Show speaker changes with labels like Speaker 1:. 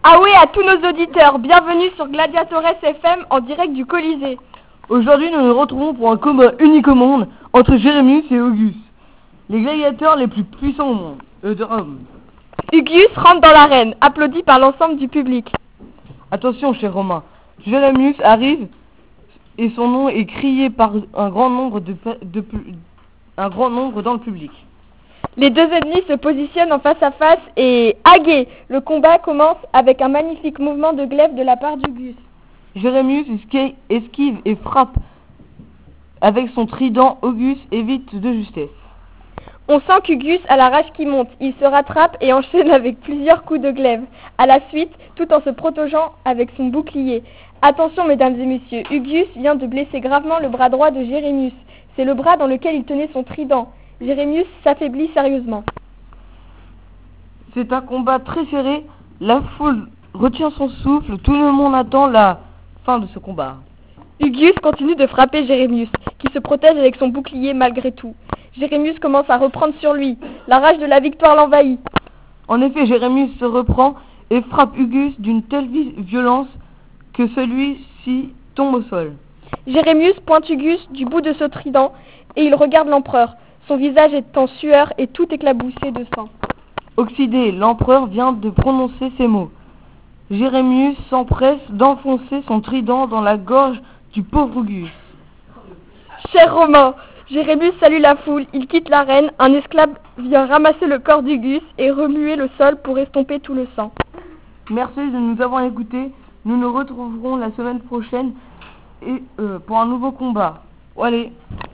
Speaker 1: Ah oui, à tous nos auditeurs, bienvenue sur Gladiatores FM en direct du Colisée.
Speaker 2: Aujourd'hui, nous nous retrouvons pour un combat unique au monde entre Jérémius et Auguste, les gladiateurs les plus puissants au monde, de Rome.
Speaker 1: Auguste rentre dans l'arène, applaudi par l'ensemble du public.
Speaker 2: Attention, chers Romains, Jérémius arrive et son nom est crié par un grand nombre dans le public.
Speaker 1: Les deux ennemis se positionnent en face à face et hagué, le combat commence avec un magnifique mouvement de glaive de la part d'Auguste.
Speaker 2: Jérémius esquive et frappe avec son trident. Auguste évite de justesse.
Speaker 1: On sent qu'Auguste a la rage qui monte, il se rattrape et enchaîne avec plusieurs coups de glaive. À la suite, tout en se protégeant avec son bouclier. Attention mesdames et messieurs, Auguste vient de blesser gravement le bras droit de Jérémius. C'est le bras dans lequel il tenait son trident. Jérémius s'affaiblit sérieusement.
Speaker 2: C'est un combat très serré, la foule retient son souffle, tout le monde attend la fin de ce combat.
Speaker 1: Auguste continue de frapper Jérémius, qui se protège avec son bouclier malgré tout. Jérémius commence à reprendre sur lui, la rage de la victoire l'envahit.
Speaker 2: En effet, Jérémius se reprend et frappe Auguste d'une telle violence que celui-ci tombe au sol.
Speaker 1: Jérémius pointe Auguste du bout de ce trident et il regarde l'empereur. Son visage est en sueur et tout éclaboussé de sang.
Speaker 2: Oxydé, l'empereur vient de prononcer ces mots. Jérémius s'empresse d'enfoncer son trident dans la gorge du pauvre Auguste.
Speaker 1: Chers Romains, Jérémius salue la foule, il quitte l'arène, un esclave vient ramasser le corps d'Auguste et remuer le sol pour estomper tout le sang.
Speaker 2: Merci de nous avoir écoutés, nous nous retrouverons la semaine prochaine pour un nouveau combat. Allez.